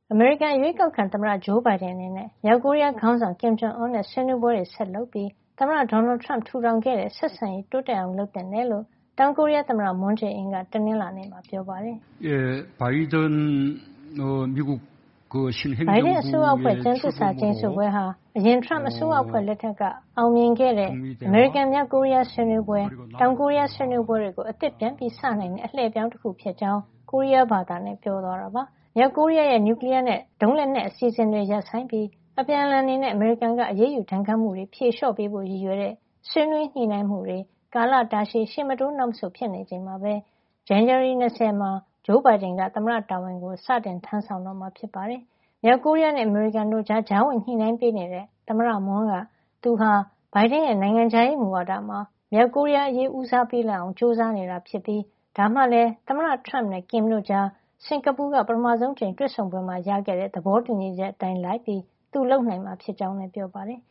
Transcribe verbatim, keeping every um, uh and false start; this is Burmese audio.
အမေရိကန်ရွေးကောက်ခံသမ္မတဂျိုးဘိုင်ဒန်အနေနဲ့မြောက်ကိုရီးယားခေါင်းဆောင်ကင်ဂျုံအွန်းနဲ့ဆွေးနွေးပွဲတွေဆက်လုပ်ပြီးသမ္မတဒေါ်နယ်ထရမ့်ထူထောင်ခဲ့တဲ့ဆက်ဆံရေးတိုးတက်အောင်လုပ်သင့်တယ်လို့တောင်ကိုရီးယားသမ္မတမွန်းဂျေအင်းကတနင်္လာနေ့မှာပြောပါတယ်။ 예, 바이든 어, 미국 그 신행정부의 ဘိုင်ဒန်အစိုးရအဖွဲ့ကျန်းသစ္စာကျိန်ဆိုပွဲဟာအရင်ထရမ့်အစိုးရအဖွဲ့လက်ထက်ကအောင်မြင်ခဲ့တဲ့အမေရိကန်မြောက်ကိုရီးယားဆွေးနွေးပွဲတောင်ကိုရီးယားဆွေးနွေးပွဲတွေကိုအသစ်ပြန်ပြီးစနိုင်တဲ့အလှည့်ပြောင်းတစ်ခုဖြစ်ကြောင်းကိုရီးယားဘာသာနဲ့ပြောသွားတာပါ။မြောက်ကိုရီးယားရဲ့နျူကလ িয়ার နဲ့ဒုံးလက်နက်အစီအစဉ်တွေရပ်ဆိုင်းပြီးအပြန်အလှန်အနေနဲ့အမေရိကန်ကအရေးယူဒဏ်ခတ်မှုတွေဖြေလျှော့ပေးဖို့ရည်ရွယ်တဲ့ဆွေးနွေးညှိနှိုင်းမှုတွေကာလတာရှည်ရှေ့မတိုးနောက်မဆုတ်ဖြစ်နေချိန်မှာပဲဇန်နဝါရီ၂၀မှာဂျိုးဘိုင်ဒန်ကသမ္မတတာဝန်ကိုစတင်ထမ်းဆောင်တော့မှာဖြစ်ပါတယ်။မြောက်ကိုရီးယားနဲ့အမေရိကန်တို့ကြားကြားဝင်ညှိနှိုင်းပေးနေတဲ့သမ္မတမွန်းကသူဟာဘိုင်ဒန်ရဲ့နိုင်ငံခြားရေးမူဝါဒမှာမြောက်ကိုရီးယားအရေးဦးစားပေးလာအောင်ကြိုးစားနေတာဖြစ်ပြီးဒါမှလည်းသမ္မတထရမ့်နဲ့ကင်တို့ကြားစင်ကာပူကပထမဆုံးချိန်တွေ့ဆုံပွဲမှာရခဲ့တဲ့သဘောတူညီချက်အတိုင်းလိုက်ပြီးသူလုပ်နိုင်မှာဖြစ်ကြောင်းလည်းပြောပါတယ်